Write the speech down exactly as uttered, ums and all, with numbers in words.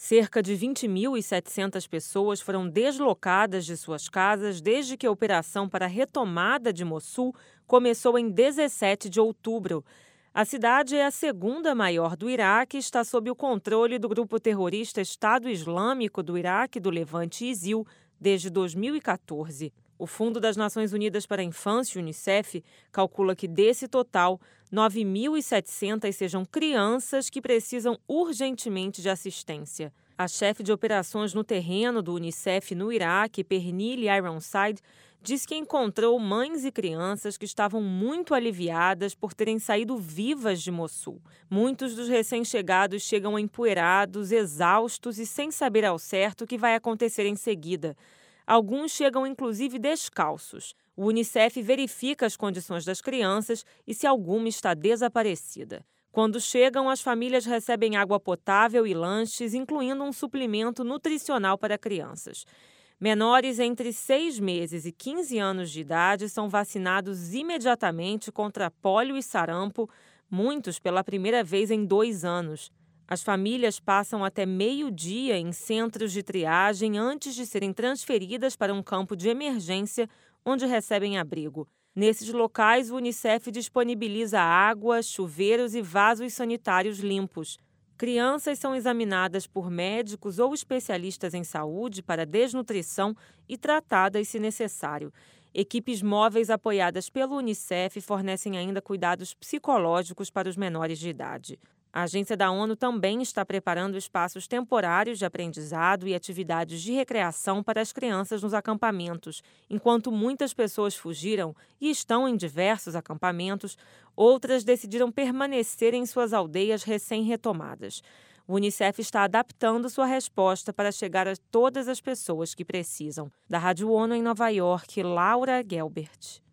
Cerca de vinte mil e setecentas pessoas foram deslocadas de suas casas desde que a operação para a retomada de Mossul começou em dezessete de outubro. A cidade é a segunda maior do Iraque e está sob o controle do grupo terrorista Estado Islâmico do Iraque do Levante ISIL desde dois mil e quatorze. O Fundo das Nações Unidas para a Infância, Unicef, calcula que desse total, nove mil e setecentas sejam crianças que precisam urgentemente de assistência. A chefe de operações no terreno do Unicef no Iraque, Pernille Ironside, diz que encontrou mães e crianças que estavam muito aliviadas por terem saído vivas de Mossul. Muitos dos recém-chegados chegam empoeirados, exaustos e sem saber ao certo o que vai acontecer em seguida. Alguns chegam inclusive descalços. O Unicef verifica as condições das crianças e se alguma está desaparecida. Quando chegam, as famílias recebem água potável e lanches, incluindo um suplemento nutricional para crianças. Menores entre seis meses e quinze anos de idade são vacinados imediatamente contra pólio e sarampo, muitos pela primeira vez em dois anos. As famílias passam até meio-dia em centros de triagem antes de serem transferidas para um campo de emergência, onde recebem abrigo. Nesses locais, o Unicef disponibiliza água, chuveiros e vasos sanitários limpos. Crianças são examinadas por médicos ou especialistas em saúde para desnutrição e tratadas se necessário. Equipes móveis apoiadas pelo Unicef fornecem ainda cuidados psicológicos para os menores de idade. A agência da ONU também está preparando espaços temporários de aprendizado e atividades de recreação para as crianças nos acampamentos. Enquanto muitas pessoas fugiram e estão em diversos acampamentos, outras decidiram permanecer em suas aldeias recém-retomadas. O Unicef está adaptando sua resposta para chegar a todas as pessoas que precisam. Da Rádio ONU em Nova York, Laura Gelbert.